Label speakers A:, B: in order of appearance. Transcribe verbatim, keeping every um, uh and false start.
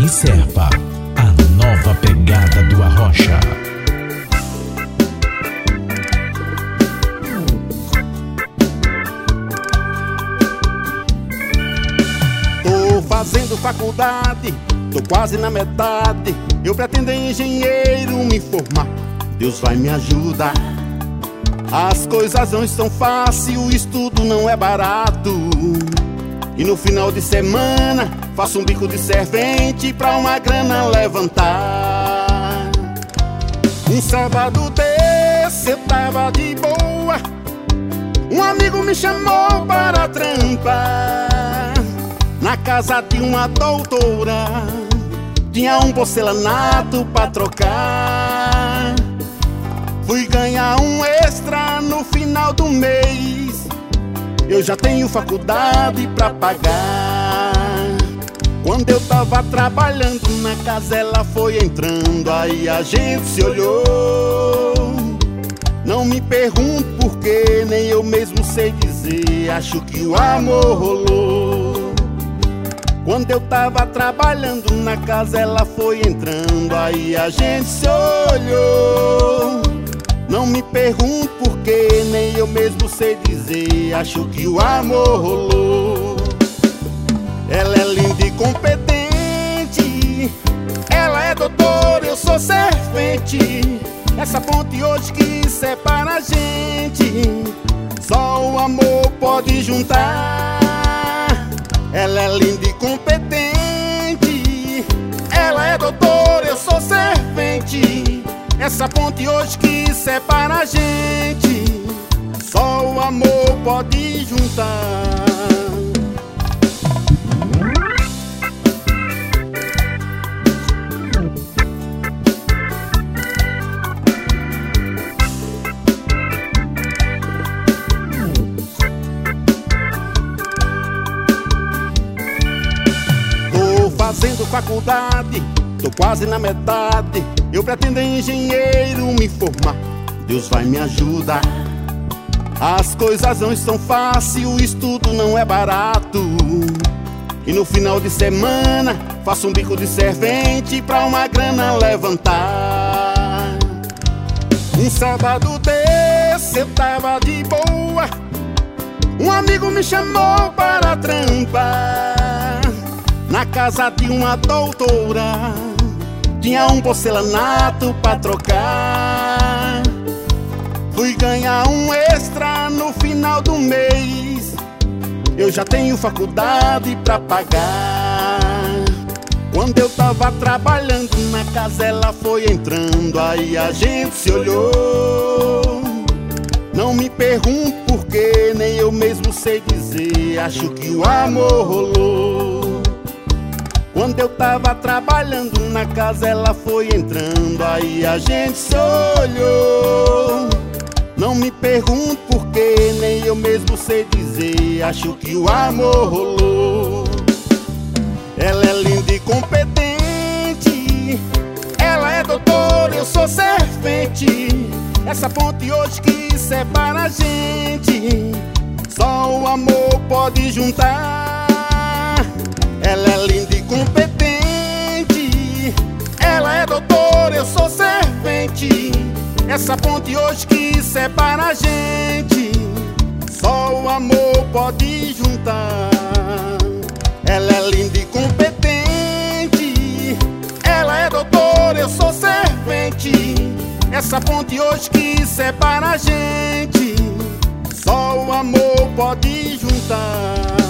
A: e Serpa, a nova pegada do Arrocha.
B: Tô fazendo faculdade, tô quase na metade. Eu pretendo em engenheiro me formar, Deus vai me ajudar. As coisas não estão fáceis, o estudo não é barato. E no final de semana faço um bico de servente pra uma grana levantar. Um sábado desse eu tava de boa, um amigo me chamou para trampar na casa de uma doutora. Tinha um porcelanato pra trocar. Fui ganhar um extra no final do mês. Eu já tenho faculdade pra pagar. Quando eu tava trabalhando na casa, ela foi entrando, aí a gente se olhou. Não me pergunto porquê, nem eu mesmo sei dizer, acho que o amor rolou. Quando eu tava trabalhando na casa, ela foi entrando, aí a gente se olhou. Não me pergunto porquê, nem eu mesmo sei dizer, acho que o amor rolou. Ela é linda e competente, ela é doutora, eu sou servente. Essa ponte hoje que separa a gente, só o amor pode juntar. Ela é linda e competente, ela é doutora, eu sou servente. Essa ponte hoje que separa a gente, só o amor pode juntar. Tô fazendo faculdade, tô quase na metade. Eu pretendo em engenheiro me formar, Deus vai me ajudar. As coisas não estão fáceis, o estudo não é barato. E no final de semana faço um bico de servente pra uma grana levantar. Um sábado desse eu tava de boa, um amigo me chamou para trampar na casa de uma doutora. Tinha um porcelanato pra trocar. Fui ganhar um extra no final do mês. Eu já tenho faculdade pra pagar. Quando eu tava trabalhando na casa, ela foi entrando, aí a gente se olhou. Não me pergunto porquê, nem eu mesmo sei dizer, acho que o amor rolou. Quando eu tava trabalhando na casa, ela foi entrando, aí a gente se olhou. Não me pergunto porquê, nem eu mesmo sei dizer, acho que o amor rolou. Ela é linda e competente, ela é doutora, eu sou servente. Essa ponte hoje que separa a gente, só o amor pode juntar. Ela é linda e competente, ela é doutora, eu sou servente. Essa ponte hoje que separa a gente, só o amor pode juntar. Ela é linda e competente, ela é doutora, eu sou servente. Essa ponte hoje que separa a gente, só o amor pode juntar.